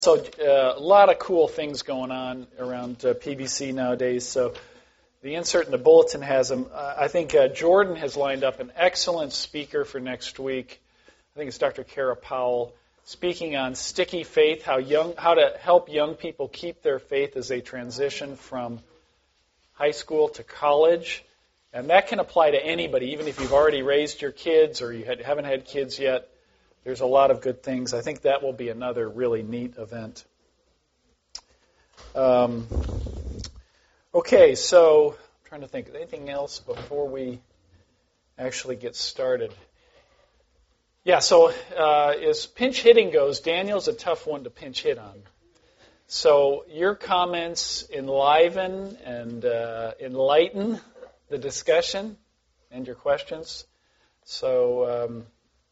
So a lot of cool things going on around PBC nowadays. So the insert in the bulletin has them. I think Jordan has lined up an excellent speaker for next week. I think it's Dr. Kara Powell, speaking on sticky faith, how to help young people keep their faith as they transition from high school to college. And that can apply to anybody, even if you've already raised your kids or you haven't had kids yet. There's a lot of good things. I think that will be another really neat event. Okay, so I'm trying to think of anything else before we actually get started. Yeah, so as pinch hitting goes, Daniel's a tough one to pinch hit on. So your comments enliven and enlighten the discussion and your questions. So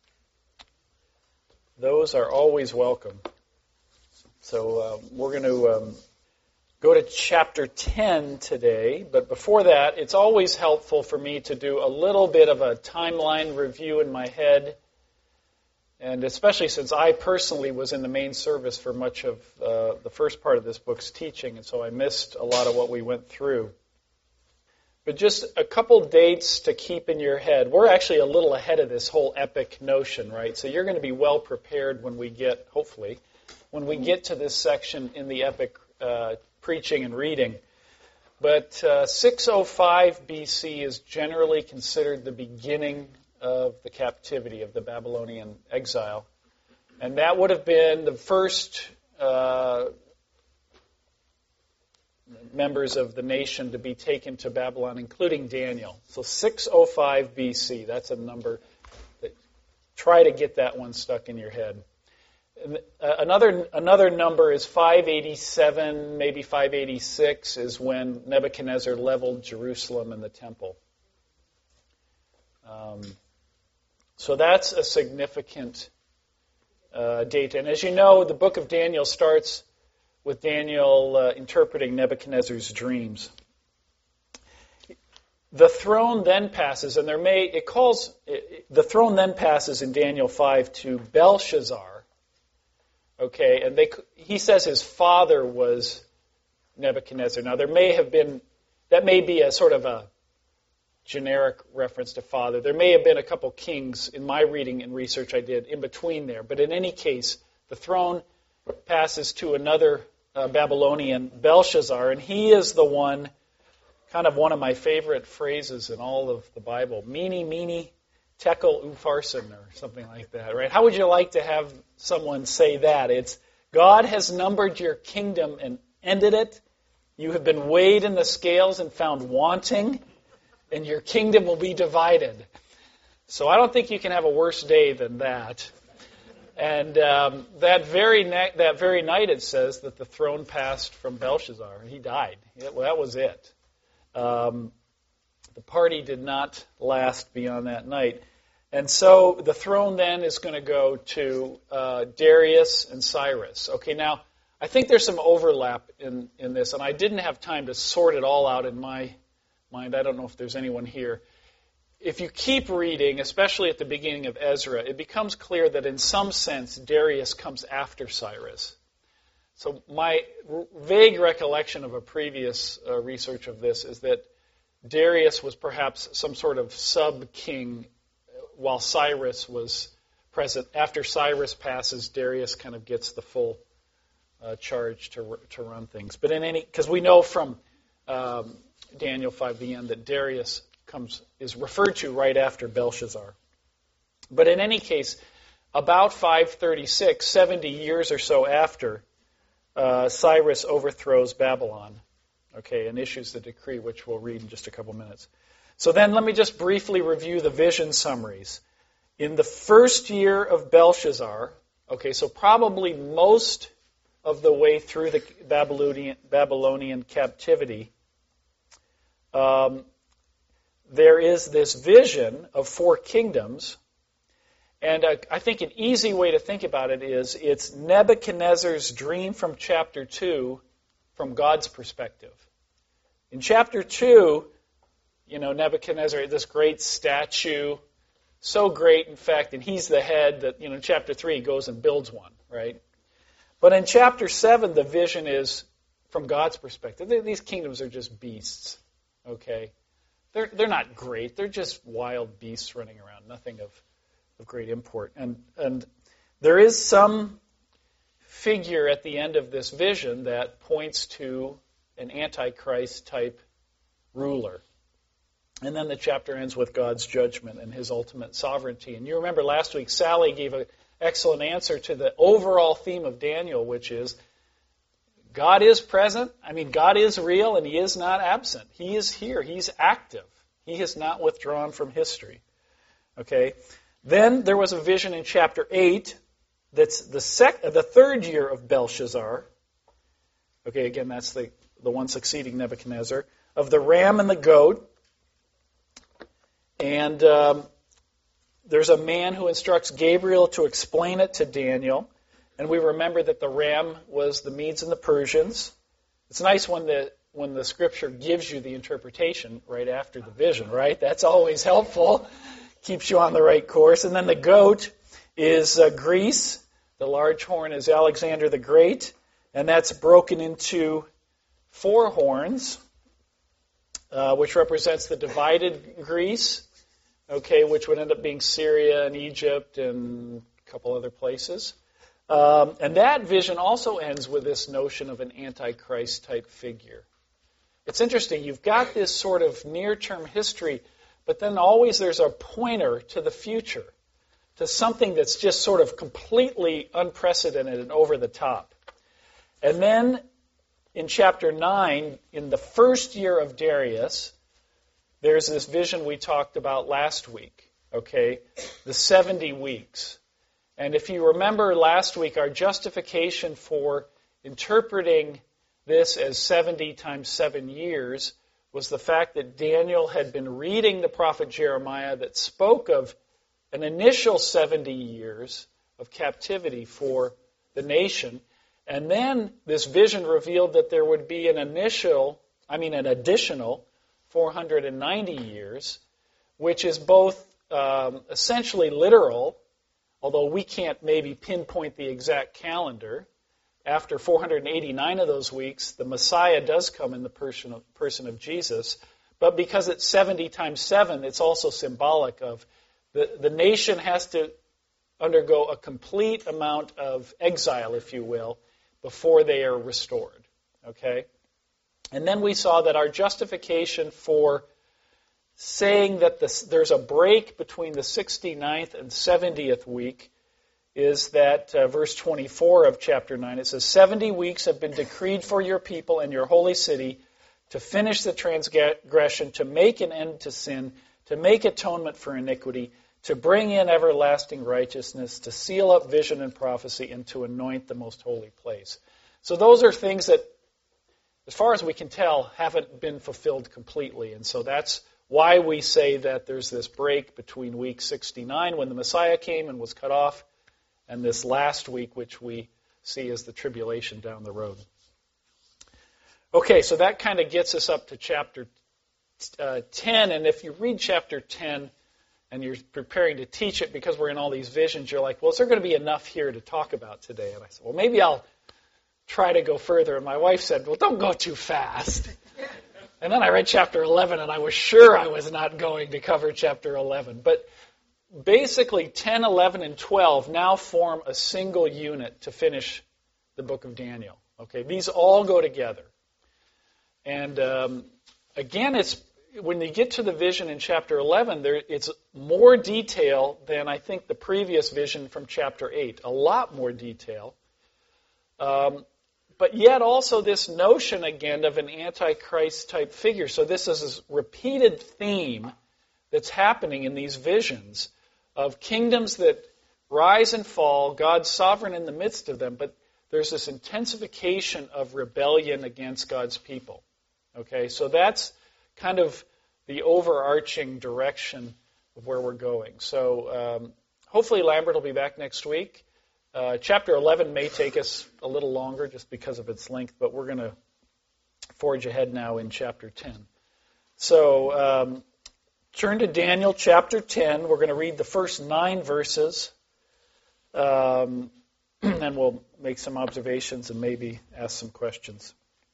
those are always welcome. So we're going to go to chapter 10 today. But before that, it's always helpful for me to do a little bit of a timeline review in my head. And especially since I personally was in the main service for much of the first part of this book's teaching, and so I missed a lot of what we went through. But just a couple dates to keep in your head. We're actually a little ahead of this whole epic notion, right? So you're going to be well prepared when we get, hopefully, when we get to this section in the epic preaching and reading. But 605 BC is generally considered the beginning of the captivity, of the Babylonian exile. And that would have been the first members of the nation to be taken to Babylon, including Daniel. So 605 BC, that's a number. Try to get that one stuck in your head. Another number is 587, maybe 586, is when Nebuchadnezzar leveled Jerusalem and the temple. So that's a significant date. And as you know, the book of Daniel starts with Daniel interpreting Nebuchadnezzar's dreams. The throne then passes, and the throne then passes in Daniel 5 to Belshazzar. Okay, and he says his father was Nebuchadnezzar. Now that may be a sort of a generic reference to father. There may have been a couple kings in my reading and research I did in between there, but in any case, the throne passes to another Babylonian, Belshazzar, and he is the one, kind of one of my favorite phrases in all of the Bible, Mene, mene, tekel, upharsin, or something like that, right? How would you like to have someone say that? It's, God has numbered your kingdom and ended it. You have been weighed in the scales and found wanting, and your kingdom will be divided. So I don't think you can have a worse day than that. And that very night it says that the throne passed from Belshazzar. He died. Well, that was it. The party did not last beyond that night. And so the throne then is going to go to Darius and Cyrus. Okay, now I think there's some overlap in this, and I didn't have time to sort it all out in my mind. I don't know if there's anyone here. If you keep reading, especially at the beginning of Ezra, it becomes clear that in some sense Darius comes after Cyrus. So my vague recollection of a previous research of this is that Darius was perhaps some sort of sub-king while Cyrus was present. After Cyrus passes, Darius kind of gets the full charge to run things. But because we know from Daniel 5, the end, that Darius is referred to right after Belshazzar. But in any case, about 536, 70 years or so after, Cyrus overthrows Babylon, okay, and issues the decree, which we'll read in just a couple minutes. So then let me just briefly review the vision summaries. In the first year of Belshazzar, okay, so probably most of the way through the Babylonian captivity, there is this vision of four kingdoms, and I think an easy way to think about it is it's Nebuchadnezzar's dream from chapter 2 from God's perspective. In chapter 2, Nebuchadnezzar, this great statue, so great, in fact, and he's the head that, chapter 3 goes and builds one, right? But in chapter 7, the vision is from God's perspective. These kingdoms are just beasts, okay? They're not great. They're just wild beasts running around, nothing of great import. And there is some figure at the end of this vision that points to an Antichrist-type ruler. And then the chapter ends with God's judgment and his ultimate sovereignty. And you remember last week, Sally gave an excellent answer to the overall theme of Daniel, which is God is present. I mean, God is real, and he is not absent. He is here. He's active. He has not withdrawn from history. Okay? Then there was a vision in chapter 8 that's the third year of Belshazzar. Okay, again, that's the one succeeding Nebuchadnezzar, of the ram and the goat. And there's a man who instructs Gabriel to explain it to Daniel. And we remember that the ram was the Medes and the Persians. It's nice when the Scripture gives you the interpretation right after the vision, right? That's always helpful. Keeps you on the right course. And then the goat is Greece. The large horn is Alexander the Great. And that's broken into 4 horns, which represents the divided Greece, okay, which would end up being Syria and Egypt and a couple other places. And that vision also ends with this notion of an Antichrist-type figure. It's interesting. You've got this sort of near-term history, but then always there's a pointer to the future, to something that's just sort of completely unprecedented and over the top. And then in chapter 9, in the first year of Darius, there's this vision we talked about last week, okay, the 70 weeks. And if you remember last week, our justification for interpreting this as 70 times 7 years was the fact that Daniel had been reading the prophet Jeremiah that spoke of an initial 70 years of captivity for the nation. And then this vision revealed that there would be an additional 490 years, which is both essentially literal, although we can't maybe pinpoint the exact calendar. After 489 of those weeks, the Messiah does come in the person of Jesus. But because it's 70 times 7, it's also symbolic of the nation has to undergo a complete amount of exile, if you will, before they are restored. Okay? And then we saw that our justification for saying that there's a break between the 69th and 70th week is that verse 24 of chapter 9. It says, 70 weeks have been decreed for your people and your holy city to finish the transgression, to make an end to sin, to make atonement for iniquity, to bring in everlasting righteousness, to seal up vision and prophecy, and to anoint the most holy place. So those are things that, as far as we can tell, haven't been fulfilled completely. And so that's why we say that there's this break between week 69, when the Messiah came and was cut off, and this last week, which we see as the tribulation down the road. Okay, so that kind of gets us up to chapter 10. And if you read chapter 10 and you're preparing to teach it, because we're in all these visions, you're like, well, is there going to be enough here to talk about today? And I said, well, maybe I'll try to go further. And my wife said, well, don't go too fast. And then I read chapter 11, and I was sure I was not going to cover chapter 11. But basically, 10, 11, and 12 now form a single unit to finish the book of Daniel. Okay, these all go together. And again, it's when you get to the vision in chapter 11, it's more detail than I think the previous vision from chapter 8. A lot more detail. But yet also this notion again of an Antichrist-type figure. So this is this repeated theme that's happening in these visions of kingdoms that rise and fall, God's sovereign in the midst of them, but there's this intensification of rebellion against God's people. Okay, so that's kind of the overarching direction of where we're going. So hopefully Lambert will be back next week. Chapter 11 may take us a little longer just because of its length, but we're going to forge ahead now in chapter 10. So turn to Daniel chapter 10. We're going to read the first 9 verses. and we'll make some observations and maybe ask some questions.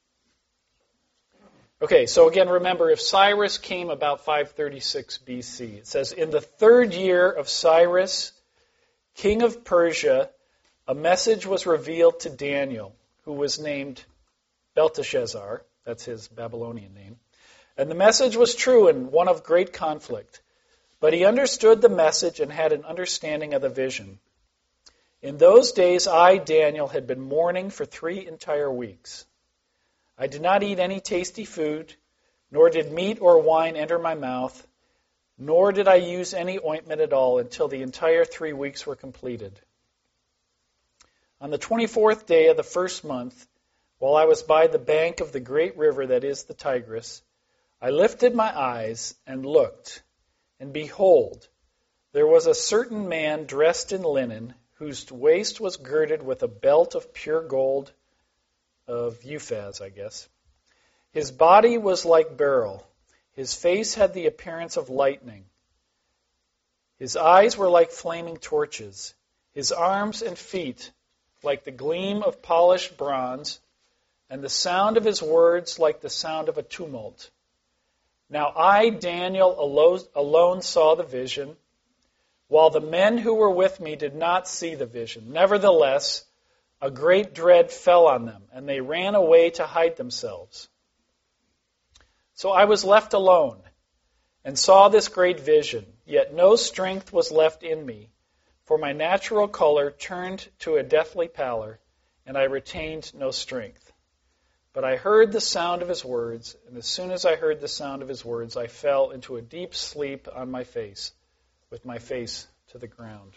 Okay, so again, remember, if Cyrus came about 536 BC, it says, in the 3rd year of Cyrus, king of Persia, a message was revealed to Daniel, who was named Belteshazzar. That's his Babylonian name. And the message was true and one of great conflict. But he understood the message and had an understanding of the vision. In those days, I, Daniel, had been mourning for 3 entire weeks. I did not eat any tasty food, nor did meat or wine enter my mouth, nor did I use any ointment at all until the entire 3 weeks were completed. On the 24th day of the 1st month, while I was by the bank of the great river that is the Tigris, I lifted my eyes and looked, and behold, there was a certain man dressed in linen, whose waist was girded with a belt of pure gold, of Uphaz, I guess. His body was like beryl. His face had the appearance of lightning. His eyes were like flaming torches. His arms and feet like the gleam of polished bronze, and the sound of his words like the sound of a tumult. Now I, Daniel, alone saw the vision, while the men who were with me did not see the vision. Nevertheless, a great dread fell on them, and they ran away to hide themselves. So I was left alone, and saw this great vision, yet no strength was left in me, for my natural color turned to a deathly pallor, and I retained no strength. But I heard the sound of his words, and as soon as I heard the sound of his words, I fell into a deep sleep on my face, with my face to the ground.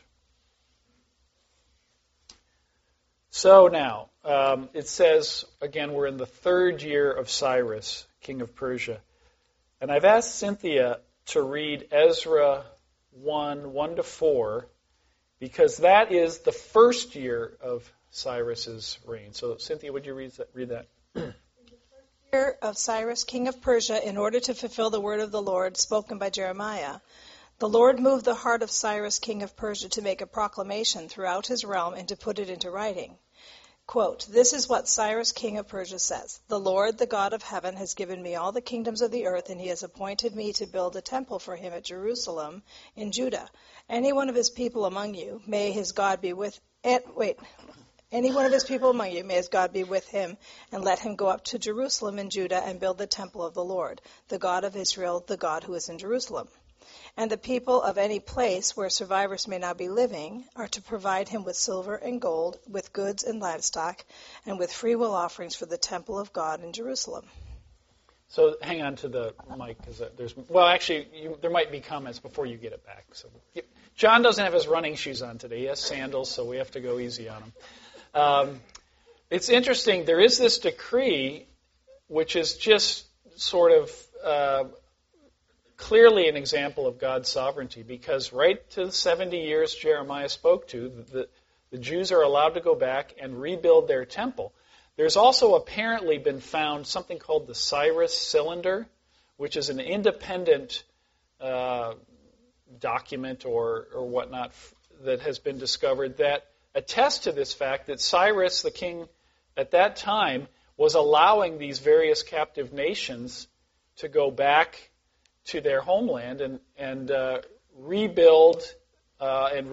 So now, it says, again, we're in the 3rd year of Cyrus, king of Persia. And I've asked Cynthia to read Ezra 1:1-4, because that is the 1st year of Cyrus's reign. So, Cynthia, would you read that? In the 1st year of Cyrus, king of Persia, in order to fulfill the word of the Lord spoken by Jeremiah, the Lord moved the heart of Cyrus, king of Persia, to make a proclamation throughout his realm and to put it into writing. Quote, this is what Cyrus, king of Persia, says. The Lord, the God of heaven, has given me all the kingdoms of the earth, and he has appointed me to build a temple for him at Jerusalem in Judah. Any one of his people among you, may his God be with... Any one of his people among you, may his God be with him, and let him go up to Jerusalem in Judah and build the temple of the Lord, the God of Israel, the God who is in Jerusalem. And the people of any place where survivors may now be living are to provide him with silver and gold, with goods and livestock, and with freewill offerings for the temple of God in Jerusalem. So hang on to the mic, because there might be comments before you get it back. So John doesn't have his running shoes on today. He has sandals, so we have to go easy on him. It's interesting. There is this decree, which is just sort of clearly an example of God's sovereignty, because right to the 70 years Jeremiah spoke to, the Jews are allowed to go back and rebuild their temple. There's also apparently been found something called the Cyrus Cylinder, which is an independent document or whatnot that has been discovered that attests to this fact that Cyrus, the king at that time, was allowing these various captive nations to go back to their homeland and rebuild and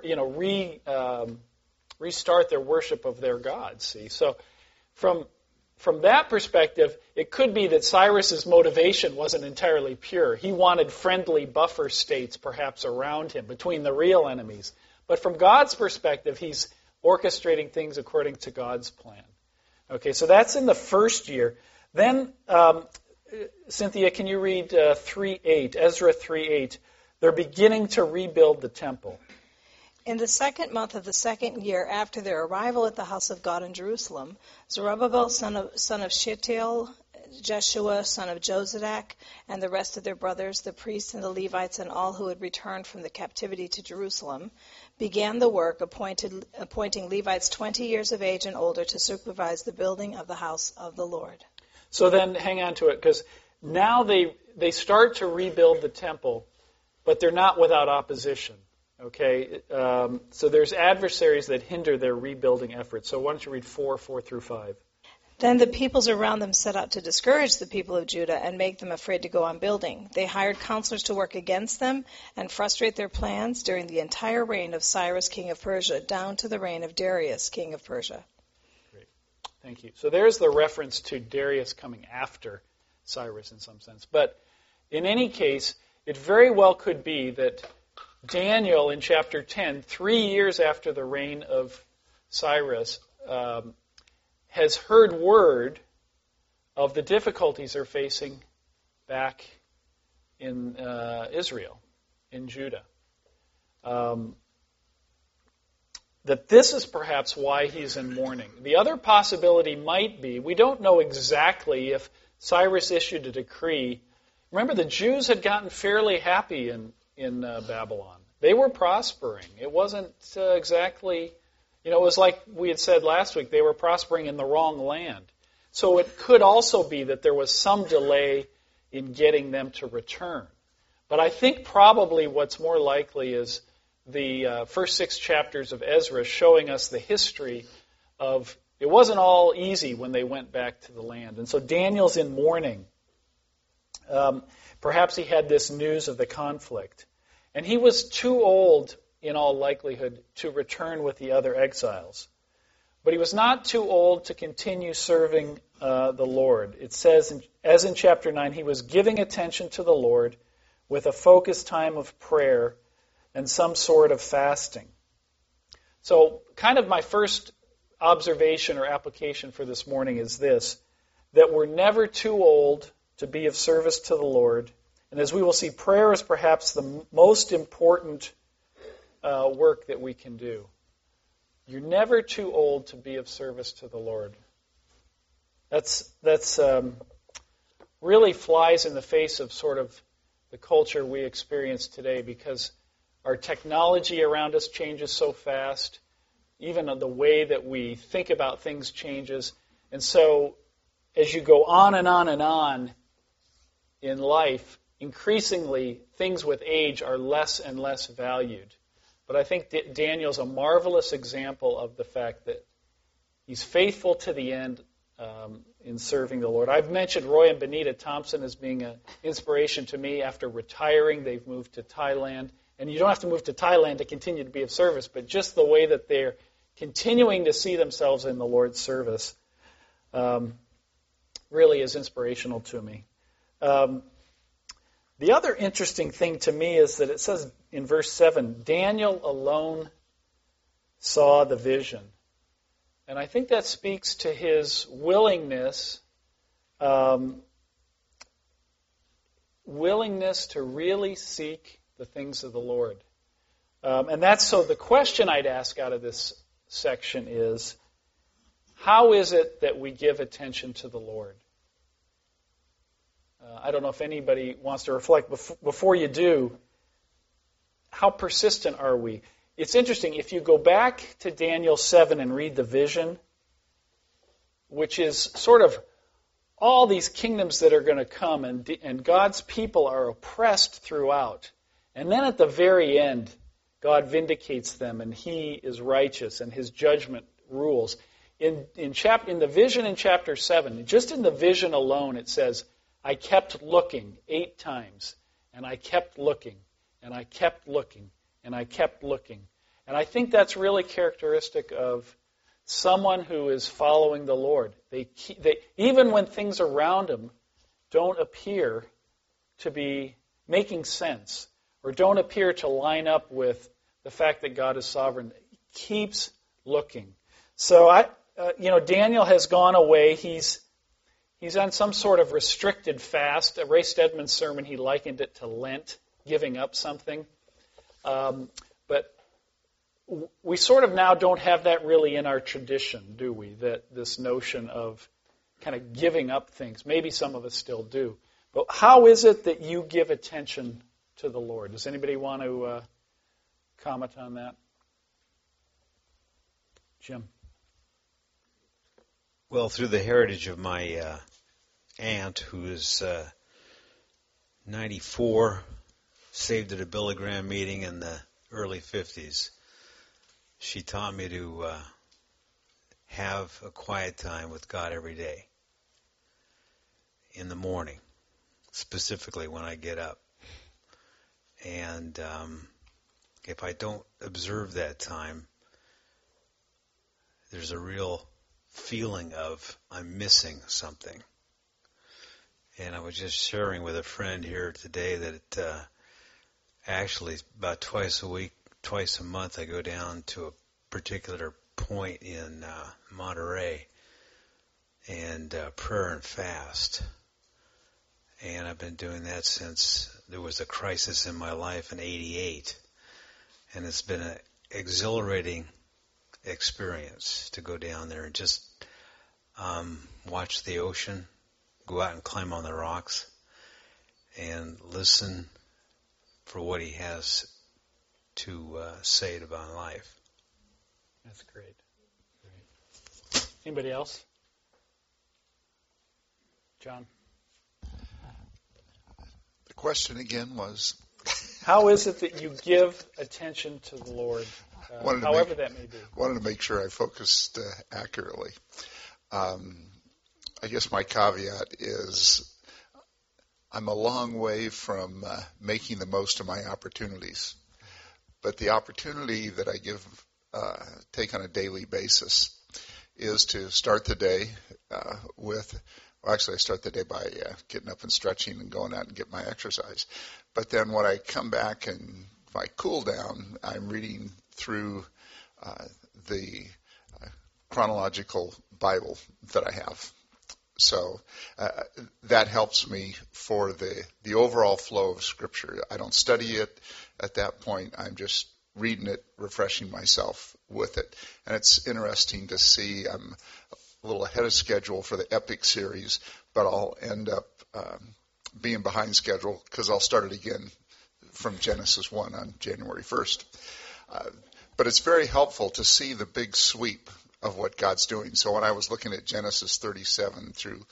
restart their worship of their gods. See, so from that perspective, it could be that Cyrus's motivation wasn't entirely pure. He wanted friendly buffer states, perhaps around him, between the real enemies. But from God's perspective, he's orchestrating things according to God's plan. Okay, so that's in the 1st year. Then Cynthia, can you read 3:8, Ezra 3:8? They're beginning to rebuild the temple. In the 2nd month of the 2nd year after their arrival at the house of God in Jerusalem, Zerubbabel, son of Shealtiel, Jeshua, son of Jozadak, and the rest of their brothers, the priests and the Levites, and all who had returned from the captivity to Jerusalem, began the work, appointing Levites 20 years of age and older to supervise the building of the house of the Lord. So then, hang on to it, because now they start to rebuild the temple, but they're not without opposition. Okay, so there's adversaries that hinder their rebuilding efforts. So why don't you read 4 through 5. Then the peoples around them set out to discourage the people of Judah and make them afraid to go on building. They hired counselors to work against them and frustrate their plans during the entire reign of Cyrus, king of Persia, down to the reign of Darius, king of Persia. Great. Thank you. So there's the reference to Darius coming after Cyrus in some sense. But in any case, it very well could be that Daniel in chapter 10, 3 years after the reign of Cyrus, has heard word of the difficulties they're facing back in Israel, in Judah. That this is perhaps why he's in mourning. The other possibility might be, we don't know exactly if Cyrus issued a decree. Remember, the Jews had gotten fairly happy in Babylon. They were prospering. It wasn't exactly... it was like we had said last week, they were prospering in the wrong land. So it could also be that there was some delay in getting them to return. But I think probably what's more likely is the first 6 chapters of Ezra showing us the history of, it wasn't all easy when they went back to the land. And so Daniel's in mourning. Perhaps he had this news of the conflict. And he was too old, in all likelihood, to return with the other exiles. But he was not too old to continue serving the Lord. It says, as in chapter 9, he was giving attention to the Lord with a focused time of prayer and some sort of fasting. So kind of my first observation or application for this morning is this, that we're never too old to be of service to the Lord. And as we will see, prayer is perhaps the most important work that we can do. You're never too old to be of service to the Lord. That's really flies in the face of sort of the culture we experience today, because our technology around us changes so fast. Even the way that we think about things changes. And so as you go on and on and on in life, increasingly things with age are less and less valued. But I think Daniel's a marvelous example of the fact that he's faithful to the end in serving the Lord. I've mentioned Roy and Benita Thompson as being an inspiration to me. After retiring, they've moved to Thailand. And you don't have to move to Thailand to continue to be of service, but just the way that they're continuing to see themselves in the Lord's service really is inspirational to me. The other interesting thing to me is that it says in verse 7, Daniel alone saw the vision. And I think that speaks to his willingness to really seek the things of the Lord. And that's so the question I'd ask out of this section is, how is it that we give attention to the Lord? I don't know if anybody wants to reflect. Before you do, how persistent are we? It's interesting, if you go back to Daniel 7 and read the vision, which is sort of all these kingdoms that are going to come, and God's people are oppressed throughout. And then at the very end, God vindicates them, and He is righteous, and His judgment rules. In the vision in chapter 7, just in the vision alone, it says, I kept looking 8 times, and I kept looking, and I kept looking, and I kept looking. And I think that's really characteristic of someone who is following the Lord. They even when things around them don't appear to be making sense, or don't appear to line up with the fact that God is sovereign, he keeps looking. So Daniel has gone away. He's on some sort of restricted fast. Ray Stedman's sermon, he likened it to Lent, giving up something. But we sort of now don't have that really in our tradition, do we? That this notion of kind of giving up things. Maybe some of us still do. But how is it that you give attention to the Lord? Does anybody want to comment on that? Jim? Well, through the heritage of my aunt, who is 94, saved at a Billy Graham meeting, and the early 50s, she taught me to have a quiet time with God every day in the morning, specifically when I get up. And if I don't observe that time, there's a real feeling of I'm missing something. And I was just sharing with a friend here today that actually about twice a month, I go down to a particular point in Monterey and prayer and fast. And I've been doing that since there was a crisis in my life in '88. And it's been an exhilarating experience to go down there and just watch the ocean, go out and climb on the rocks, and listen for what he has to say about life. That's great. Anybody else? John? The question again was? How is it that you give attention to the Lord, however that may be? Wanted to make sure I focused accurately. I guess my caveat is I'm a long way from making the most of my opportunities. But the opportunity that I take on a daily basis is to start the day I start the day by getting up and stretching and going out and get my exercise. But then when I come back and if I cool down, I'm reading through the chronological Bible that I have. So that helps me for the overall flow of Scripture. I don't study it at that point. I'm just reading it, refreshing myself with it. And it's interesting to see I'm a little ahead of schedule for the Epic series, but I'll end up being behind schedule because I'll start it again from Genesis 1 on January 1st. But it's very helpful to see the big sweep of what God's doing. So when I was looking at Genesis 37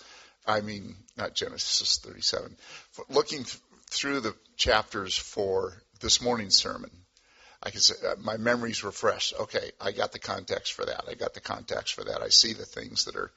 not Genesis 37, looking through the chapters for this morning's sermon, I can say my memory's refreshed. Okay, I got the context for that. I see the things that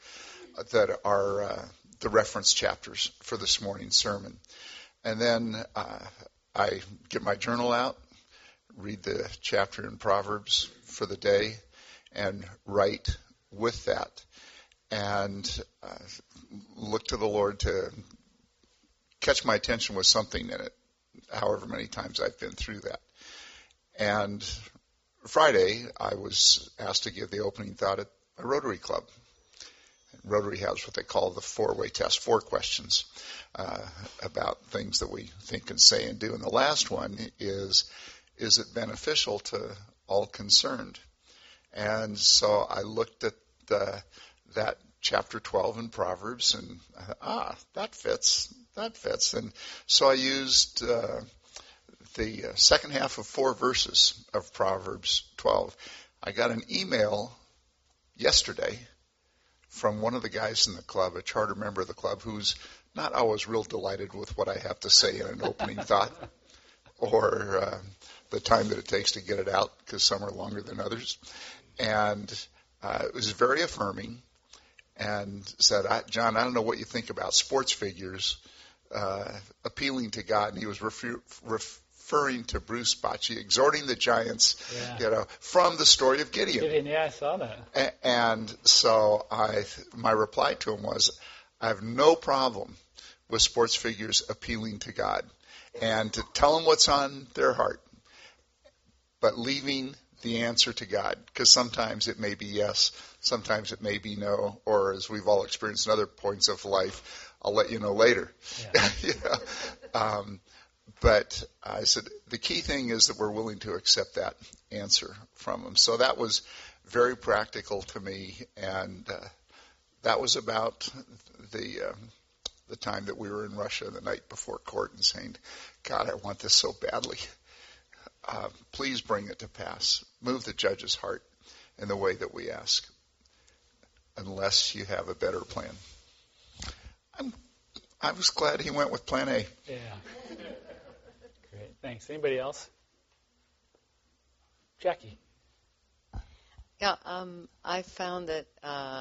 are the reference chapters for this morning's sermon. And then I get my journal out, read the chapter in Proverbs for the day, and write with that. And look to the Lord to catch my attention with something in it, however many times I've been through that. And Friday, I was asked to give the opening thought at a Rotary Club. Rotary has what they call the 4-way test, 4 questions about things that we think and say and do. And the last one is it beneficial to all concerned? And so I looked at that chapter 12 in Proverbs and that fits. And so I used the second half of 4 verses of Proverbs 12. I got an email yesterday from one of the guys in the club, a charter member of the club, who's not always real delighted with what I have to say in an opening thought or the time that it takes to get it out, because some are longer than others. And it was very affirming and said, John, I don't know what you think about sports figures appealing to God. And he was referring to Bruce Bochy, exhorting the giants, from the story of Gideon. Yeah, I saw that. And so my reply to him was, I have no problem with sports figures appealing to God and to tell them what's on their heart, but leaving the answer to God, because sometimes it may be yes, sometimes it may be no, or as we've all experienced in other points of life, I'll let you know later. Yeah. But I said, the key thing is that we're willing to accept that answer from him. So that was very practical to me, and that was about the time that we were in Russia the night before court and saying, God, I want this so badly. Please bring it to pass. Move the judge's heart in the way that we ask, unless you have a better plan. I was glad he went with plan A. Yeah. Great. Thanks. Anybody else? Jackie. Yeah, I found that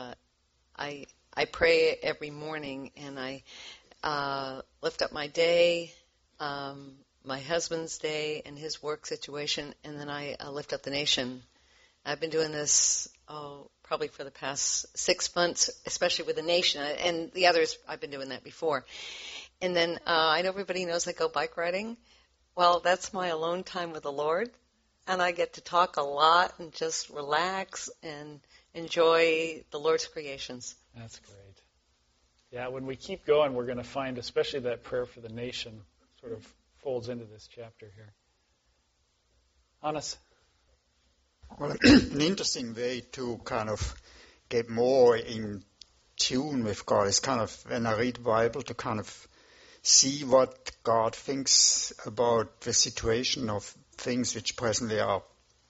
I pray every morning, and I lift up my day, my husband's day and his work situation, and then I lift up the nation. I've been doing this probably for the past 6 months, especially with the nation, and the others I've been doing that before. And then I know everybody knows I go bike riding. Well, that's my alone time with the Lord, and I get to talk a lot and just relax and enjoy the Lord's creations. That's great. Yeah, when we keep going, we're going to find, especially that prayer for the nation sort of folds into this chapter here. Hannes? Well, an interesting way to kind of get more in tune with God is kind of, when I read the Bible, to kind of see what God thinks about the situation of things which presently are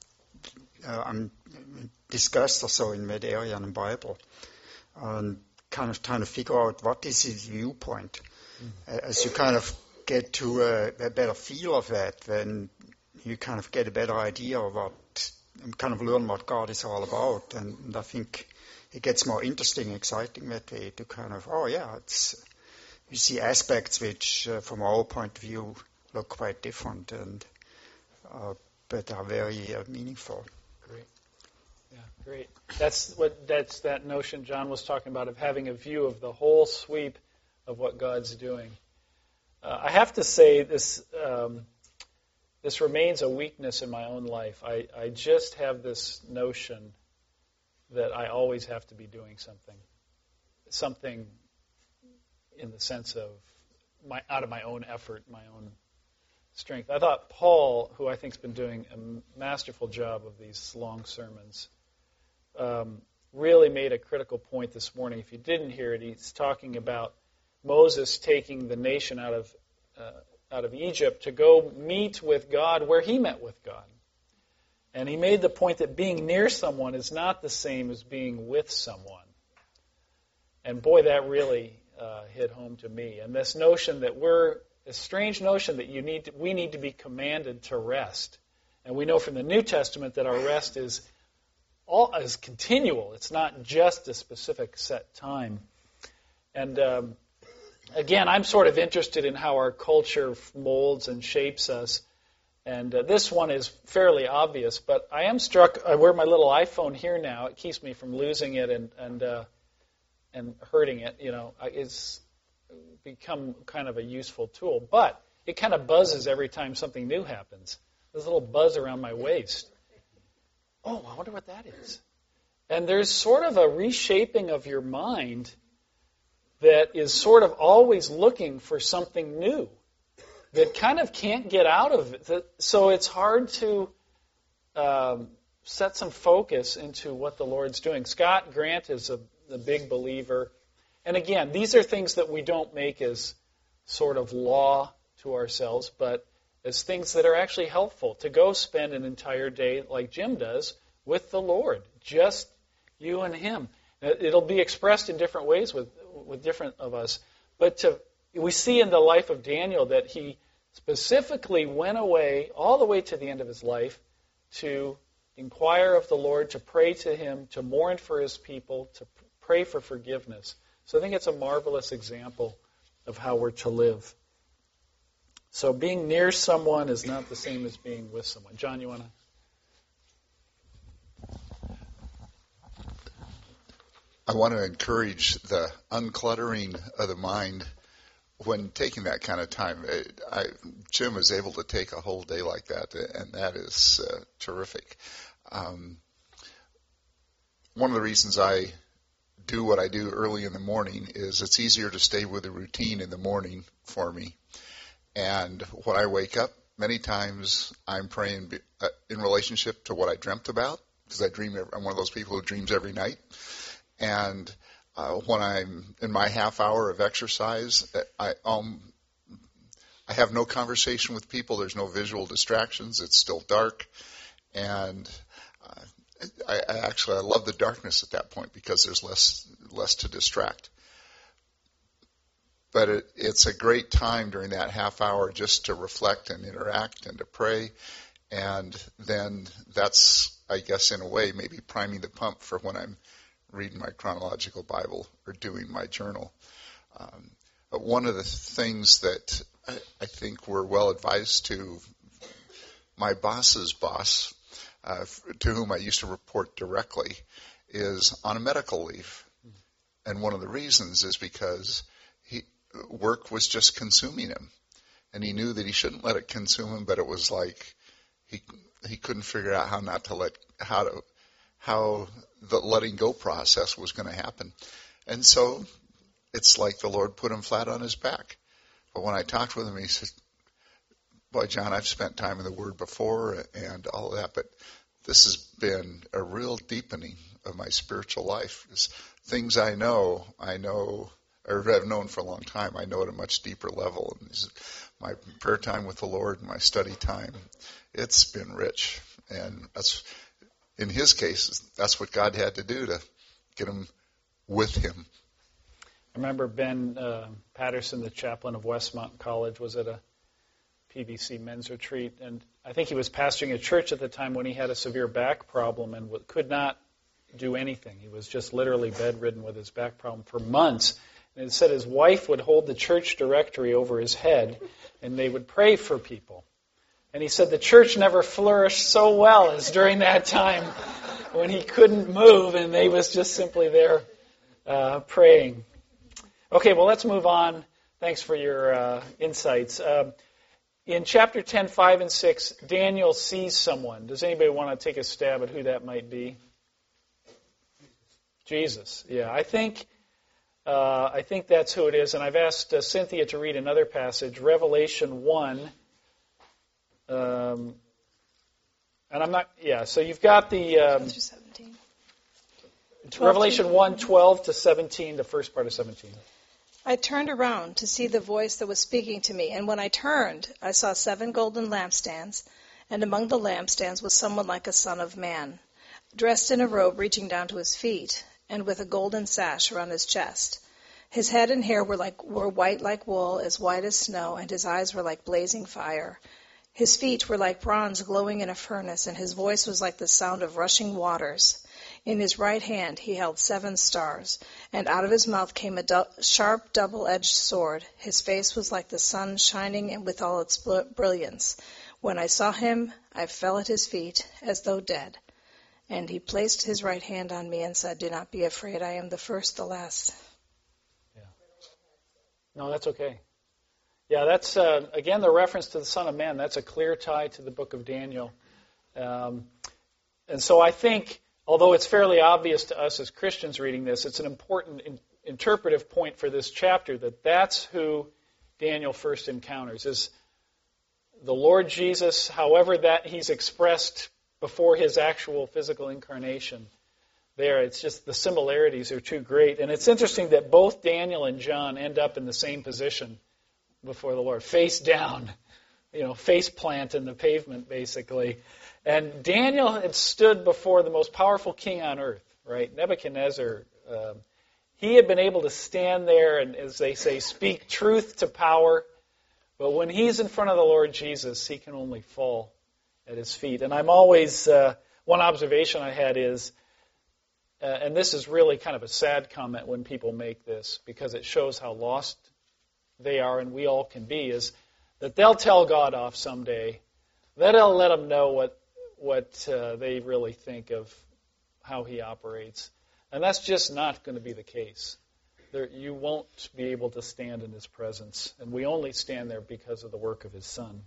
discussed or so in that area in the Bible, and kind of trying to figure out what is his viewpoint. As you kind of get to a better feel of that, then you kind of get a better idea of what, and kind of learn what God is all about. And I think it gets more interesting, exciting that way to kind of, you see aspects which, from our point of view, look quite different, and but are very meaningful. Great. Yeah, great. That's that notion John was talking about, of having a view of the whole sweep of what God's doing. I have to say this remains a weakness in my own life. I just have this notion that I always have to be doing something in the sense of out of my own effort, my own strength. I thought Paul, who I think has been doing a masterful job of these long sermons, really made a critical point this morning. If you didn't hear it, he's talking about Moses taking the nation out of Egypt to go meet with God where he met with God. And he made the point that being near someone is not the same as being with someone. And boy, that really hit home to me. And this notion that a strange notion that we need to be commanded to rest. And we know from the New Testament that our rest is continual. It's not just a specific set time. And again, I'm sort of interested in how our culture molds and shapes us. And this one is fairly obvious, but I am struck. I wear my little iPhone here now. It keeps me from losing it and hurting it. It's become kind of a useful tool. But it kind of buzzes every time something new happens. There's a little buzz around my waist. Oh, I wonder what that is. And there's sort of a reshaping of your mind that is sort of always looking for something new, that kind of can't get out of it. So it's hard to set some focus into what the Lord's doing. Scott Grant is a big believer. And again, these are things that we don't make as sort of law to ourselves, but as things that are actually helpful. To go spend an entire day, like Jim does, with the Lord, just you and Him. It'll be expressed in different ways with different of us. But we see in the life of Daniel that he specifically went away all the way to the end of his life to inquire of the Lord, to pray to Him, to mourn for His people, to pray for forgiveness. So I think it's a marvelous example of how we're to live. So being near someone is not the same as being with someone. John, you want to? I want to encourage the uncluttering of the mind when taking that kind of time. Jim is able to take a whole day like that, and that is terrific. One of the reasons I do what I do early in the morning is it's easier to stay with a routine in the morning for me. And when I wake up, many times I'm praying in relationship to what I dreamt about, because I'm one of those people who dreams every night. And when I'm in my half hour of exercise, I have no conversation with people. There's no visual distractions. It's still dark. And I love the darkness at that point because there's less to distract. But it's a great time during that half hour just to reflect and interact and to pray. And then that's, I guess, in a way, maybe priming the pump for when I'm reading my chronological Bible or doing my journal. But one of the things that I think we're well advised to, my boss's boss, to whom I used to report directly, is on a medical leave. And one of the reasons is because work was just consuming him. And he knew that he shouldn't let it consume him, but it was like he couldn't figure out how the letting go process was going to happen. And so it's like the Lord put him flat on his back. But when I talked with him, he said, "Boy, John, I've spent time in the Word before and all that, but this has been a real deepening of my spiritual life. It's things I know, or have known for a long time, I know at a much deeper level. And my prayer time with the Lord, my study time, it's been rich. And that's, in his case, that's what God had to do to get him with him." I remember Ben Patterson, the chaplain of Westmont College, was at a PVC men's retreat, and I think he was pastoring a church at the time when he had a severe back problem and could not do anything. He was just literally bedridden with his back problem for months. And it said his wife would hold the church directory over his head, and they would pray for people. And he said the church never flourished so well as during that time when he couldn't move, and they was just simply there praying. Okay, well, let's move on. Thanks for your insights. In chapter 10, 5 and 6, Daniel sees someone. Does anybody want to take a stab at who that might be? Jesus. Yeah, I think that's who it is. And I've asked Cynthia to read another passage, Revelation 1. And I'm not, yeah, so you've got the Revelation 1, 12 to 17, the first part of 17. I turned around to see the voice that was speaking to me, and when I turned, I saw 7 golden lampstands, and among the lampstands was someone like a son of man, dressed in a robe reaching down to his feet, and with a golden sash around his chest. His head and hair were white like wool, as white as snow, and his eyes were like blazing fire. His feet were like bronze glowing in a furnace, and his voice was like the sound of rushing waters. In his right hand he held 7 stars, and out of his mouth came a sharp double-edged sword. His face was like the sun shining with all its brilliance. When I saw him, I fell at his feet as though dead. And he placed his right hand on me and said, "Do not be afraid, I am the first, the last." Yeah. No, that's okay. Yeah, that's, again, the reference to the Son of Man. That's a clear tie to the book of Daniel. And so I think, although it's fairly obvious to us as Christians reading this, it's an important interpretive point for this chapter that that's who Daniel first encounters, is the Lord Jesus, however that he's expressed before his actual physical incarnation. There, it's just the similarities are too great. And it's interesting that both Daniel and John end up in the same position before the Lord, face down, face plant in the pavement, basically. And Daniel had stood before the most powerful king on earth, right? Nebuchadnezzar. He had been able to stand there and, as they say, speak truth to power. But when he's in front of the Lord Jesus, he can only fall at his feet. And I'm always, one observation I had is, and this is really kind of a sad comment when people make this, because it shows how lost they are, and we all can be, is that they'll tell God off someday. They'll let him know what they really think of how he operates. And that's just not going to be the case. You won't be able to stand in his presence, and we only stand there because of the work of his Son.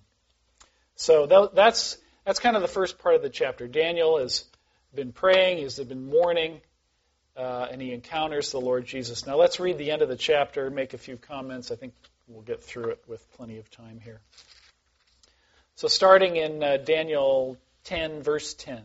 So that's kind of the first part of the chapter. Daniel has been praying, he's been mourning, and he encounters the Lord Jesus. Now let's read the end of the chapter, make a few comments. I think we'll get through it with plenty of time here. So starting in Daniel 10, verse 10.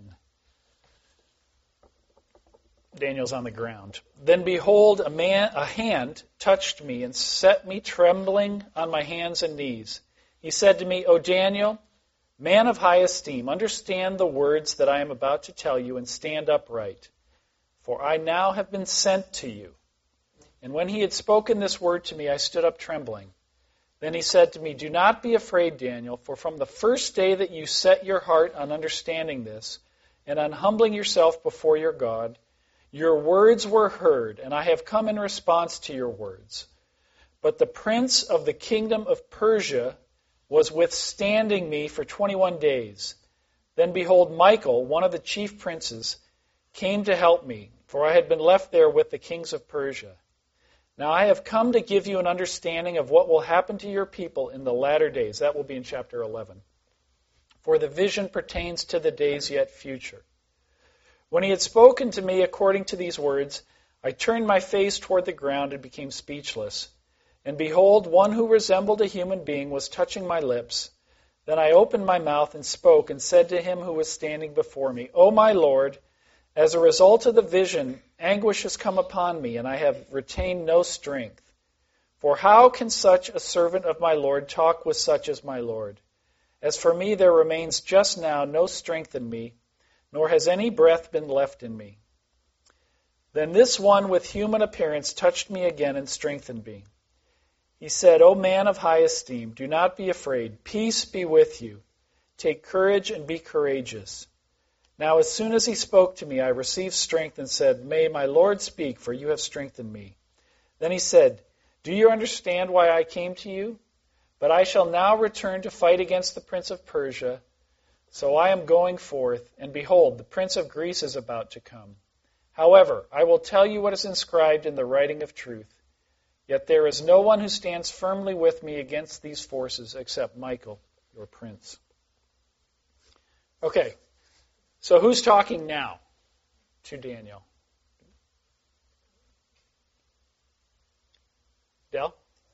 Daniel's on the ground. Then behold, a hand touched me and set me trembling on my hands and knees. He said to me, "O Daniel, man of high esteem, understand the words that I am about to tell you and stand upright. For I now have been sent to you." And when he had spoken this word to me, I stood up trembling. Then he said to me, "Do not be afraid, Daniel, for from the first day that you set your heart on understanding this and on humbling yourself before your God, your words were heard, and I have come in response to your words. But the prince of the kingdom of Persia was withstanding me for 21 days. Then behold, Michael, one of the chief princes, came to help me, for I had been left there with the kings of Persia. Now I have come to give you an understanding of what will happen to your people in the latter days." That will be in chapter 11. "For the vision pertains to the days yet future." When he had spoken to me according to these words, I turned my face toward the ground and became speechless. And behold, one who resembled a human being was touching my lips. Then I opened my mouth and spoke and said to him who was standing before me, "O my Lord, as a result of the vision, anguish has come upon me, and I have retained no strength. For how can such a servant of my Lord talk with such as my Lord? As for me, there remains just now no strength in me, nor has any breath been left in me." Then this one with human appearance touched me again and strengthened me. He said, "O man of high esteem, do not be afraid. Peace be with you. Take courage and be courageous." Now as soon as he spoke to me, I received strength and said, "May my Lord speak, for you have strengthened me." Then he said, "Do you understand why I came to you? But I shall now return to fight against the prince of Persia. So I am going forth, and behold, the prince of Greece is about to come. However, I will tell you what is inscribed in the writing of truth. Yet there is no one who stands firmly with me against these forces except Michael, your prince." Okay, so who's talking now to Daniel? Del?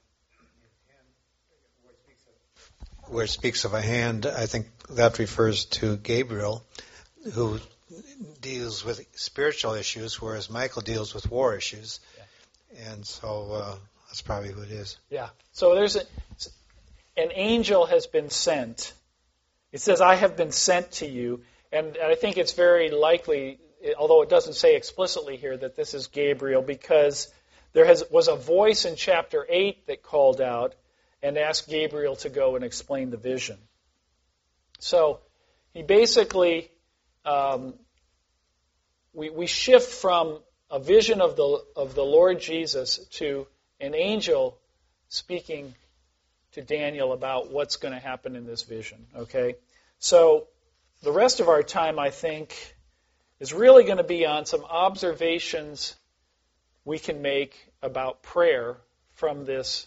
Where it speaks of a hand, I think that refers to Gabriel, who deals with spiritual issues, whereas Michael deals with war issues. Yeah. And so that's probably who it is. Yeah. So there's an angel has been sent. It says, "I have been sent to you." And I think it's very likely, although it doesn't say explicitly here, that this is Gabriel, because there was a voice in chapter 8 that called out and asked Gabriel to go and explain the vision. So he basically, we shift from a vision of the Lord Jesus to an angel speaking to Daniel about what's going to happen in this vision. Okay, so the rest of our time, I think, is really going to be on some observations we can make about prayer from this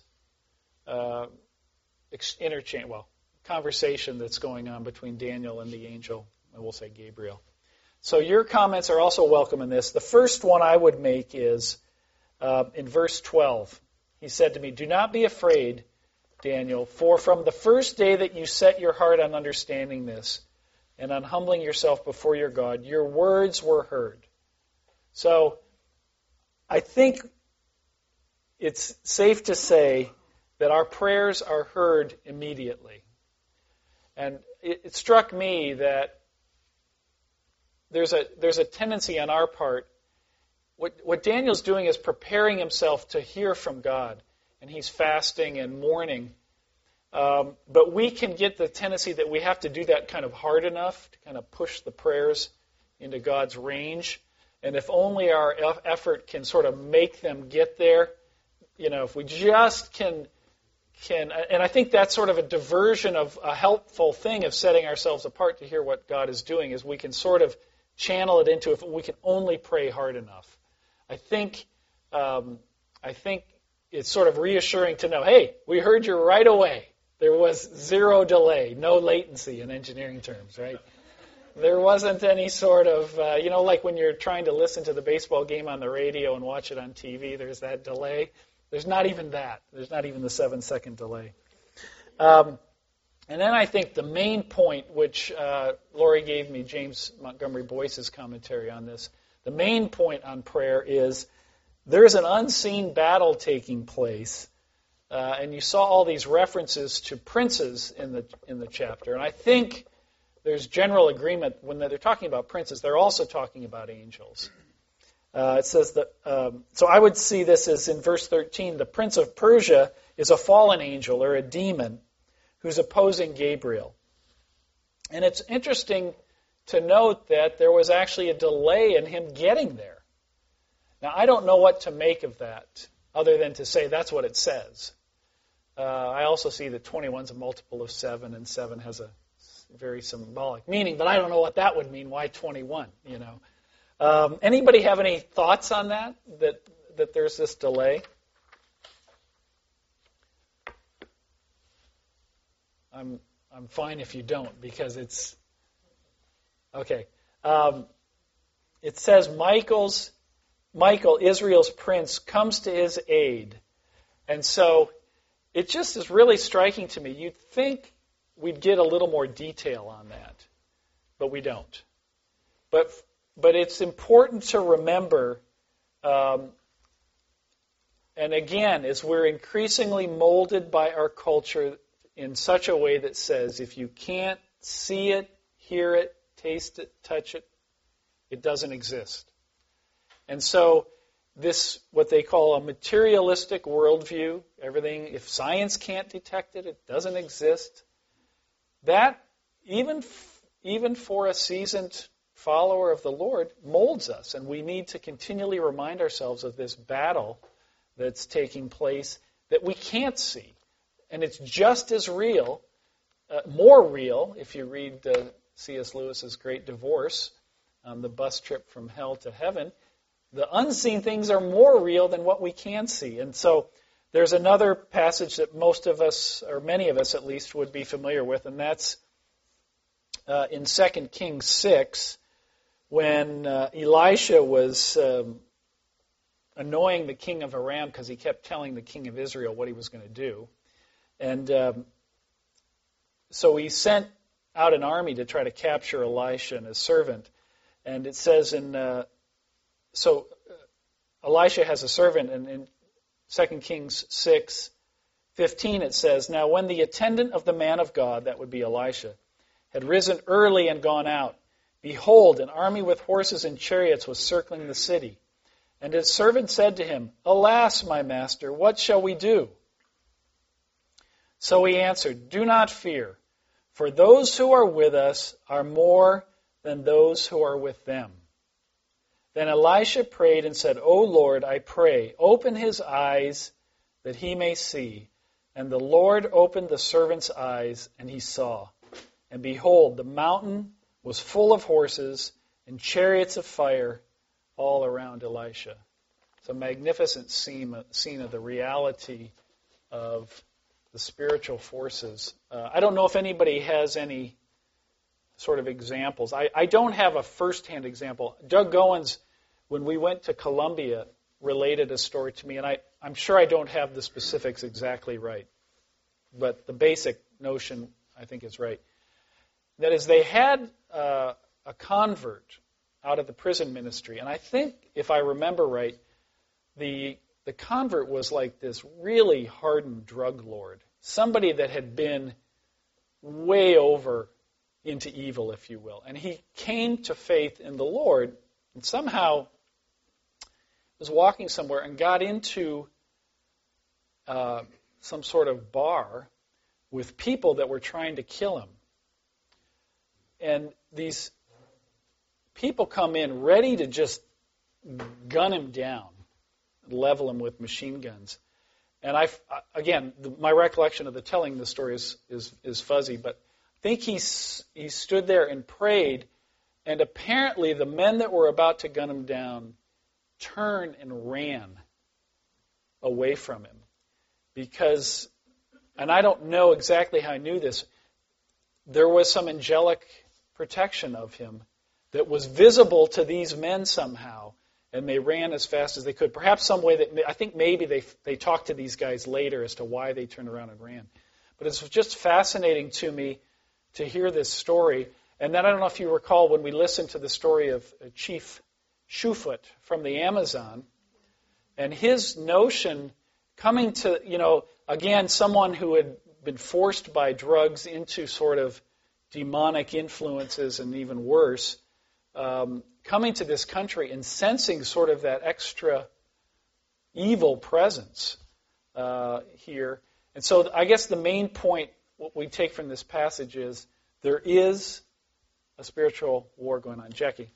conversation that's going on between Daniel and the angel, and we'll say Gabriel. So your comments are also welcome in this. The first one I would make is in verse 12. He said to me, "Do not be afraid, Daniel, for from the first day that you set your heart on understanding this and on humbling yourself before your God, your words were heard." So I think it's safe to say that our prayers are heard immediately. And it struck me that there's a tendency on our part. What Daniel's doing is preparing himself to hear from God, and he's fasting and mourning. But we can get the tendency that we have to do that kind of hard enough to kind of push the prayers into God's range. And if only our effort can sort of make them get there, if we just can, and I think that's sort of a diversion of a helpful thing of setting ourselves apart to hear what God is doing, is we can sort of channel it into if we can only pray hard enough. I think it's sort of reassuring to know, hey, we heard you right away. There was zero delay, no latency in engineering terms, right? There wasn't any sort of, like when you're trying to listen to the baseball game on the radio and watch it on TV, there's that delay. There's not even that. There's not even the 7-second delay. And then I think the main point, which Lori gave me, James Montgomery Boyce's commentary on this, the main point on prayer is there's an unseen battle taking place. And you saw all these references to princes in the chapter. And I think there's general agreement when they're talking about princes, they're also talking about angels. It says that, so I would see this as in verse 13, the prince of Persia is a fallen angel or a demon who's opposing Gabriel. And it's interesting to note that there was actually a delay in him getting there. Now, I don't know what to make of that, other than to say that's what it says. I also see that 21 is a multiple of 7, and 7 has a very symbolic meaning, but I don't know what that would mean. Why 21, you know? Anybody have any thoughts on that there's this delay? I'm fine if you don't, because it's okay. It says Michael, Israel's prince, comes to his aid, and so it just is really striking to me. You'd think we'd get a little more detail on that, but we don't. But it's important to remember, and again, as we're increasingly molded by our culture in such a way that says if you can't see it, hear it, taste it, touch it, it doesn't exist. And so this, what they call a materialistic worldview, everything, if science can't detect it, it doesn't exist. That, even for a seasoned follower of the Lord, molds us. And we need to continually remind ourselves of this battle that's taking place that we can't see. And it's just as real, more real, if you read C.S. Lewis's Great Divorce, the bus trip from hell to heaven. The unseen things are more real than what we can see. And so there's another passage that most of us, or many of us at least, would be familiar with, and that's in 2 Kings 6, when Elisha was annoying the king of Aram because he kept telling the king of Israel what he was going to do. And so he sent out an army to try to capture Elisha and his servant. And it says so Elisha has a servant, and in 2 Kings 6:15 it says, "Now when the attendant of the man of God," that would be Elisha, "had risen early and gone out, behold, an army with horses and chariots was circling the city. And his servant said to him, 'Alas, my master, what shall we do?' So he answered, 'Do not fear, for those who are with us are more than those who are with them.' Then Elisha prayed and said, 'O Lord, I pray, open his eyes that he may see.' And the Lord opened the servant's eyes, and he saw. And behold, the mountain was full of horses and chariots of fire all around Elisha." It's a magnificent scene of the reality of the spiritual forces. I don't know if anybody has any sort of examples. I don't have a first-hand example. Doug Goins, when we went to Colombia, related a story to me, and I'm sure I don't have the specifics exactly right, but the basic notion I think is right. That is, they had a convert out of the prison ministry, and I think, if I remember right, the convert was like this really hardened drug lord, somebody that had been way over into evil, if you will. And he came to faith in the Lord and somehow was walking somewhere and got into some sort of bar with people that were trying to kill him. And these people come in ready to just gun him down, level him with machine guns. And my recollection of the telling the story is fuzzy, but I think he stood there and prayed, and apparently the men that were about to gun him down turned and ran away from him. Because, and I don't know exactly how I knew this, there was some angelic protection of him that was visible to these men somehow, and they ran as fast as they could. Perhaps some way that, I think maybe they talked to these guys later as to why they turned around and ran. But it's just fascinating to me to hear this story. And then I don't know if you recall when we listened to the story of Chief Shoefoot from the Amazon, and his notion coming to, again, someone who had been forced by drugs into sort of demonic influences and even worse, coming to this country and sensing sort of that extra evil presence here. And so I guess the main point, what we take from this passage is there is a spiritual war going on. Jackie.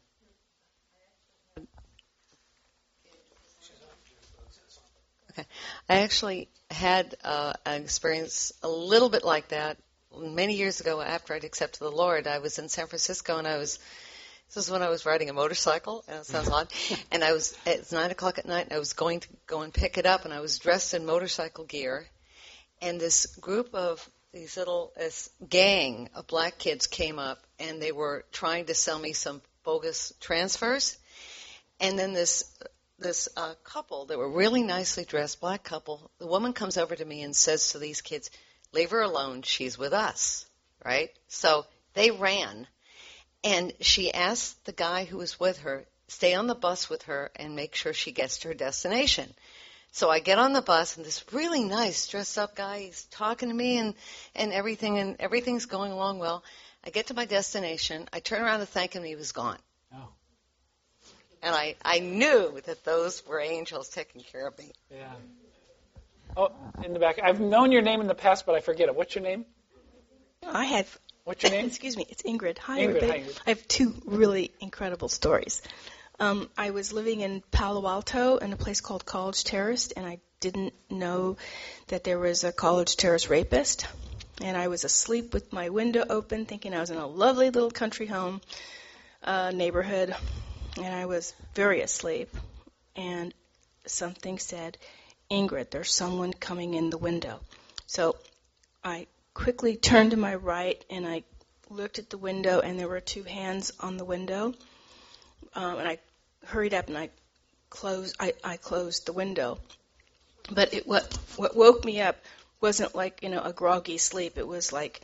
Okay. I actually had an experience a little bit like that many years ago after I'd accepted the Lord. I was in San Francisco, and this is when I was riding a motorcycle, and it sounds odd, and it's 9 o'clock at night, and I was going to go and pick it up, and I was dressed in motorcycle gear, and this group of this gang of black kids came up, and they were trying to sell me some bogus transfers, and then this couple, they were really nicely dressed, black couple, the woman comes over to me and says to these kids, "Leave her alone, she's with us," right? So they ran, and she asked the guy who was with her, stay on the bus with her and make sure she gets to her destination. So I get on the bus, and this really nice dressed-up guy, he's talking to me and everything's going along well. I get to my destination, I turn around to thank him, and he was gone. Oh. And I knew that those were angels taking care of me. Yeah. Oh, in the back. I've known your name in the past, but I forget it. What's your name? What's your name? Excuse me, it's Ingrid. Hi, Ingrid, everybody. hi, Ingrid. I have two really incredible stories. I was living in Palo Alto in a place called College Terrace, and I didn't know that there was a college terrace rapist. And I was asleep with my window open, thinking I was in a lovely little country home neighborhood, and I was very asleep. And something said, "Ingrid, there's someone coming in the window." So I quickly turned to my right, and I looked at the window, and there were two hands on the window. And I hurried up, and I closed the window. But what woke me up wasn't like a groggy sleep. It was like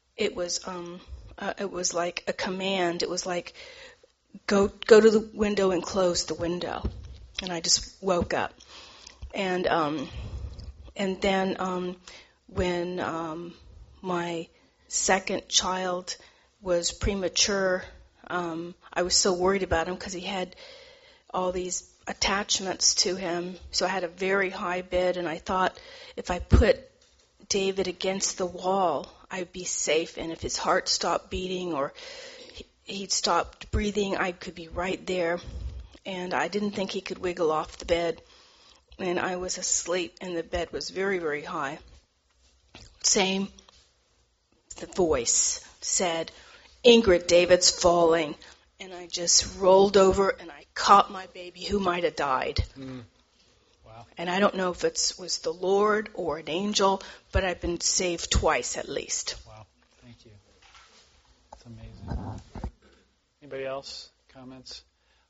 a command. It was like go to the window and close the window. And I just woke up. And then when my second child was premature, I was so worried about him because he had all these attachments to him. So I had a very high bed, and I thought if I put David against the wall, I'd be safe. And if his heart stopped beating or he'd stopped breathing, I could be right there. And I didn't think he could wiggle off the bed. And I was asleep, and the bed was very, very high. The voice said, "Ingrid, David's falling." And I just rolled over, and I caught my baby who might have died. Wow. And I don't know if it was the Lord or an angel, but I've been saved twice at least. Wow. Thank you. That's amazing. Anybody else? Comments?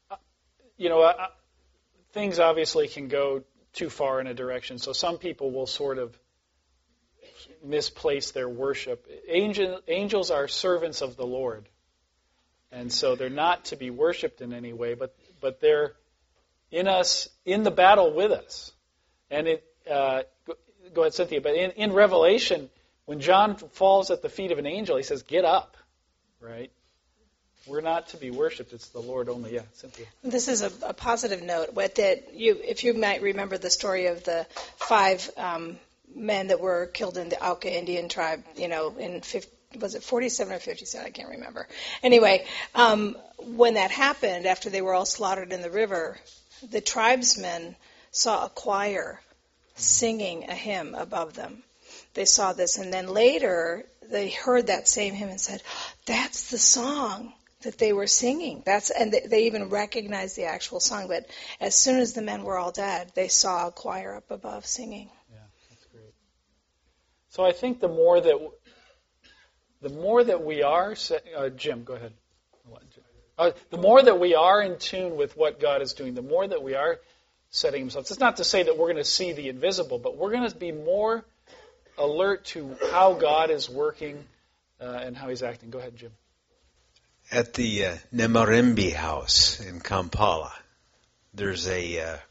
Things obviously can go too far in a direction. So some people will sort of misplace their worship. Angels are servants of the Lord. And so they're not to be worshipped in any way, but they're in us, in the battle with us. And go ahead, Cynthia, but in Revelation, when John falls at the feet of an angel, he says, "Get up," right? We're not to be worshipped. It's the Lord only. Yeah, Cynthia. This is a positive note. If you might remember the story of the 5 men that were killed in the Auca Indian tribe, was it 47 or 57? I can't remember. Anyway, when that happened, after they were all slaughtered in the river, the tribesmen saw a choir singing a hymn above them. They saw this, and then later they heard that same hymn and said, "That's the song that they were singing." And they even recognized the actual song. But as soon as the men were all dead, they saw a choir up above singing. Yeah, that's great. So I think the more that we are, Jim, go ahead. The more that we are in tune with what God is doing, the more that we are setting Himself. It's not to say that we're going to see the invisible, but we're going to be more alert to how God is working and how He's acting. Go ahead, Jim. At the Nemarembe house in Kampala, there's about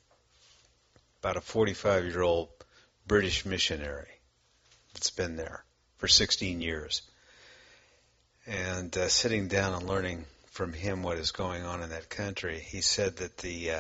a 45-year-old British missionary that's been there for 16 years. And sitting down and learning from him what is going on in that country. He said that the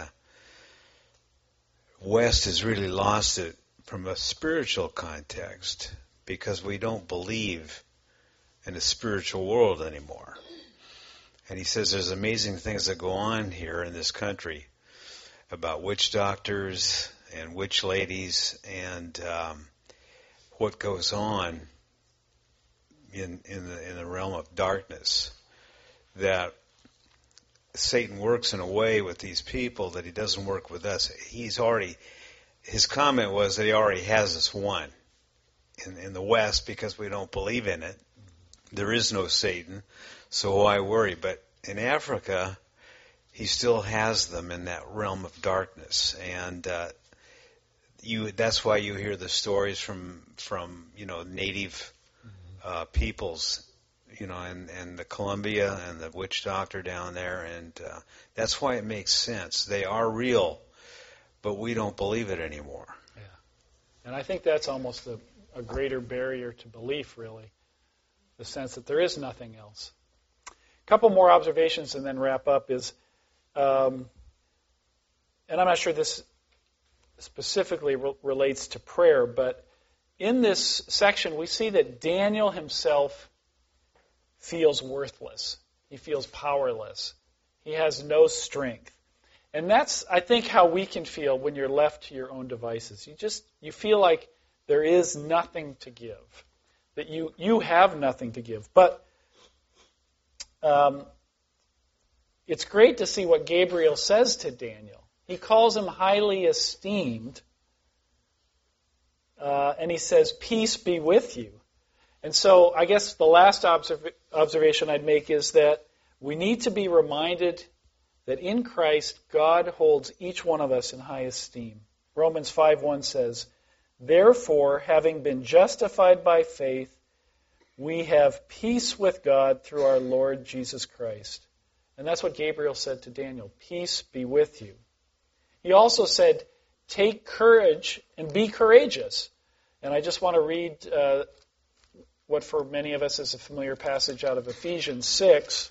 West has really lost it from a spiritual context because we don't believe in a spiritual world anymore. And he says there's amazing things that go on here in this country about witch doctors and witch ladies and what goes on in the realm of darkness, that Satan works in a way with these people that he doesn't work with us. His comment was that he already has us won in the West because we don't believe in it. There is no Satan, so why worry? But in Africa, he still has them in that realm of darkness, and that's why you hear the stories from native peoples, and the Columbia and the witch doctor down there, and that's why it makes sense. They are real, but we don't believe it anymore. Yeah, and I think that's almost a greater barrier to belief, really, the sense that there is nothing else. A couple more observations and then wrap up is, and I'm not sure this specifically relates to prayer, but in this section we see that Daniel himself feels worthless. He feels powerless. He has no strength. And that's, I think, how we can feel when you're left to your own devices. You feel like there is nothing to give, that you have nothing to give. But it's great to see what Gabriel says to Daniel. He calls him highly esteemed, and he says, "Peace be with you." And so I guess the last observation I'd make is that we need to be reminded that in Christ, God holds each one of us in high esteem. Romans 5:1 says, "Therefore, having been justified by faith, we have peace with God through our Lord Jesus Christ." And that's what Gabriel said to Daniel, "Peace be with you." He also said, "Take courage and be courageous." And I just want to read what for many of us is a familiar passage out of Ephesians 6,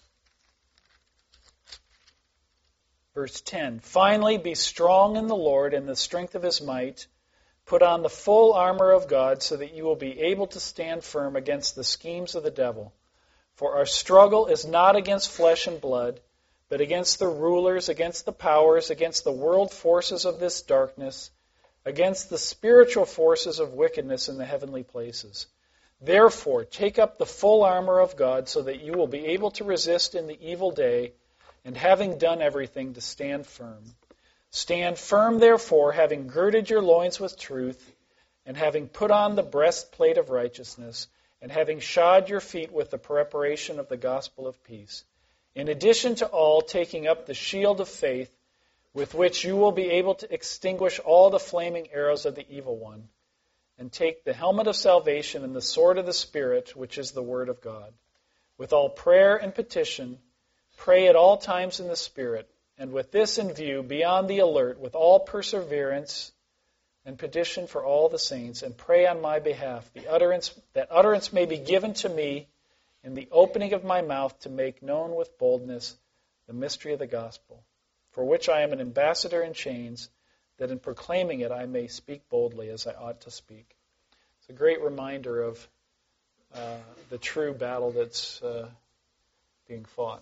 verse 10. "Finally, be strong in the Lord and the strength of his might. Put on the full armor of God so that you will be able to stand firm against the schemes of the devil. For our struggle is not against flesh and blood, but against the rulers, against the powers, against the world forces of this darkness, against the spiritual forces of wickedness in the heavenly places. Therefore, take up the full armor of God so that you will be able to resist in the evil day, and having done everything, to stand firm. Stand firm, therefore, having girded your loins with truth, and having put on the breastplate of righteousness, and having shod your feet with the preparation of the gospel of peace. In addition to all, taking up the shield of faith, with which you will be able to extinguish all the flaming arrows of the evil one. And take the helmet of salvation and the sword of the Spirit, which is the Word of God. With all prayer and petition, pray at all times in the Spirit, and with this in view, be on the alert with all perseverance and petition for all the saints, and pray on my behalf, that utterance may be given to me in the opening of my mouth to make known with boldness the mystery of the gospel, for which I am an ambassador in chains, that in proclaiming it I may speak boldly as I ought to speak." It's a great reminder of the true battle that's being fought.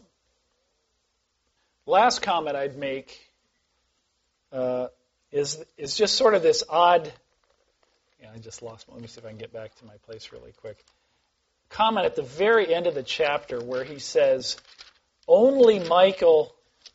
Last comment I'd make is just sort of this odd, I just lost one. Let me see if I can get back to my place really quick. Comment at the very end of the chapter where he says, only Michael,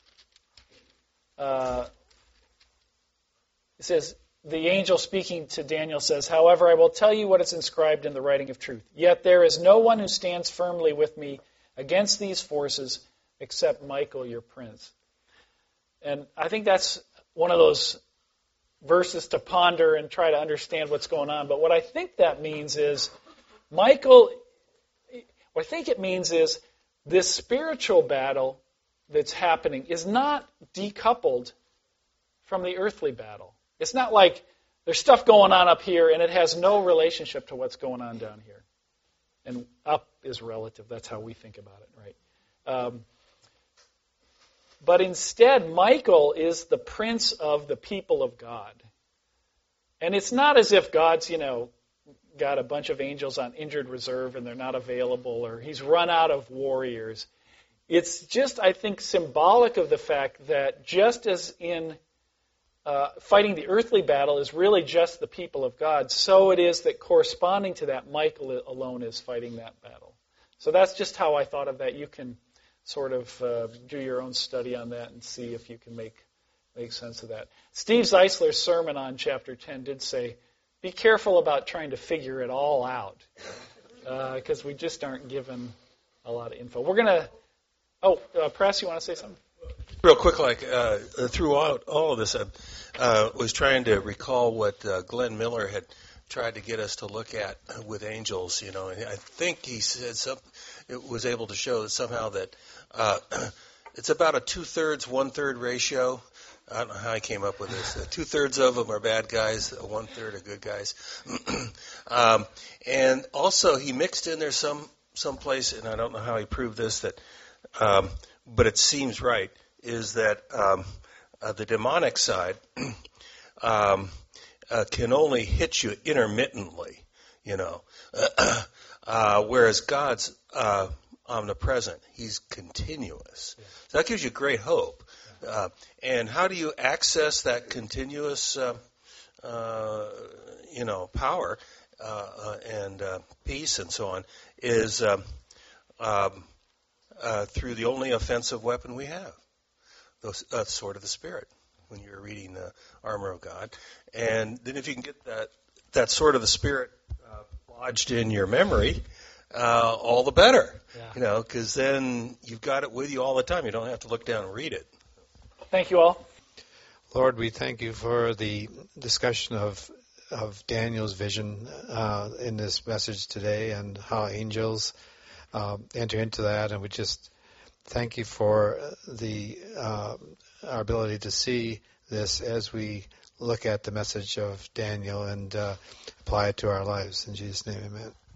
it says, the angel speaking to Daniel says, "However, I will tell you what is inscribed in the writing of truth. Yet there is no one who stands firmly with me against these forces except Michael, your prince." And I think that's one of those verses to ponder and try to understand what's going on. But what I think that means is, what I think it means is this spiritual battle that's happening is not decoupled from the earthly battle. It's not like there's stuff going on up here and it has no relationship to what's going on down here. And up is relative. That's how we think about it, right? But instead, Michael is the prince of the people of God. And it's not as if God's, got a bunch of angels on injured reserve and they're not available, or he's run out of warriors. It's just, I think, symbolic of the fact that just as in fighting the earthly battle is really just the people of God, so it is that corresponding to that, Michael alone is fighting that battle. So that's just how I thought of that. You can sort of do your own study on that and see if you can make sense of that. Steve Zeisler's sermon on chapter 10 did say, be careful about trying to figure it all out, because we just aren't given a lot of info. We're going to... Press, you want to say something? Real quick, throughout all of this, I was trying to recall what Glenn Miller had tried to get us to look at with angels, And I think he said it was able to show that somehow that it's about a 2/3, 1/3 ratio. I don't know how he came up with this. 2/3 of them are bad guys, 1/3 are good guys. And also he mixed in there some place, and I don't know how he proved this, that but it seems right, is that the demonic side can only hit you intermittently, whereas God's omnipresent. He's continuous. So that gives you great hope. And how do you access that continuous, power and peace and so on? Is through the only offensive weapon we have, the sword of the Spirit. When you're reading the armor of God, and then if you can get that sword of the Spirit lodged in your memory, all the better. Yeah. Because then you've got it with you all the time. You don't have to look down and read it. Thank you all. Lord, we thank you for the discussion of Daniel's vision in this message today, and how angels enter into that, and we just thank you for our ability to see this as we look at the message of Daniel and apply it to our lives. In Jesus' name, amen.